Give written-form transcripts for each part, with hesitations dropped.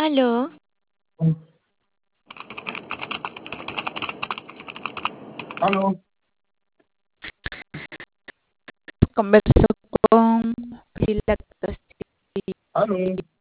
Aló, Aló, converso con Priscila Castillo. aló,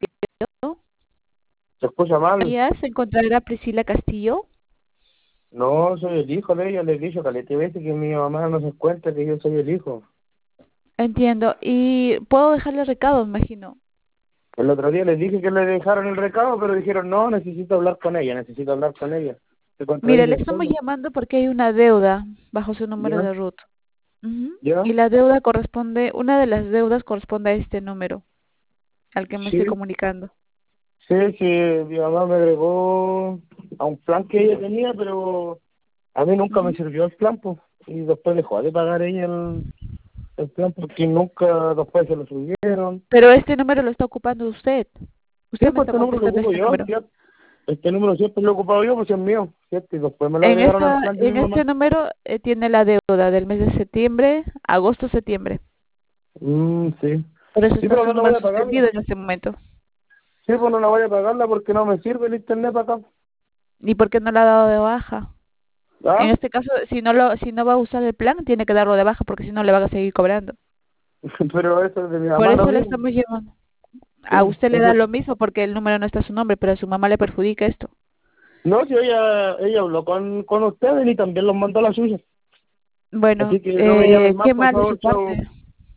se escucha mal. ¿Se encontrará Priscila Castillo? No, soy el hijo de ella, le he dicho calete veces que mi mamá no se encuentra, que yo soy el hijo. Entiendo. Y puedo dejarle recado, me imagino. El otro día les dije que le dejaron el recado, pero dijeron, no, necesito hablar con ella, necesito hablar con ella. Se Mire, le contradicen estamos solo. llamando porque hay una deuda bajo su número ¿Ya? de RUT. Ujú. ¿Ya? Y la deuda corresponde, una de las deudas corresponde a este número al que me estoy Sí, comunicando. sí, sí, mi mamá me agregó a un plan que ella tenía, pero a mí nunca me Ujú. sirvió el plan, pues. Y después dejó de pagar ella el plan porque nunca después se lo subieron. Pero este número lo está ocupando usted. Sí, Usted me pues está este número lo contestando ocupo este yo, número. ¿cierto? Este número siempre lo he ocupado yo, pues es mío, ¿cierto? Y después me lo agregaron al plan de mi En mamá. este número tiene la deuda del mes de septiembre, agosto, septiembre. Sí. Por eso Sí, está pero su no la número voy a pagarla. suspendido en este momento. Sí, pues no la voy a pagarla porque no me sirve el internet para acá. ¿Y por qué no la ha dado de baja? En ¿Ah? este caso, si no va a usar el plan, tiene que darlo de baja porque si no le van a seguir cobrando. Pero eso es de mi Por mamá, no eso le mío. estamos llamando. Sí, A usted le da eso. lo mismo porque el número no está a su nombre, pero a su mamá le perjudica esto. No, si ella habló con ustedes y también los mandó a la suya. Bueno, Así que no me llamen más, qué por mal de su favor, parte. chao.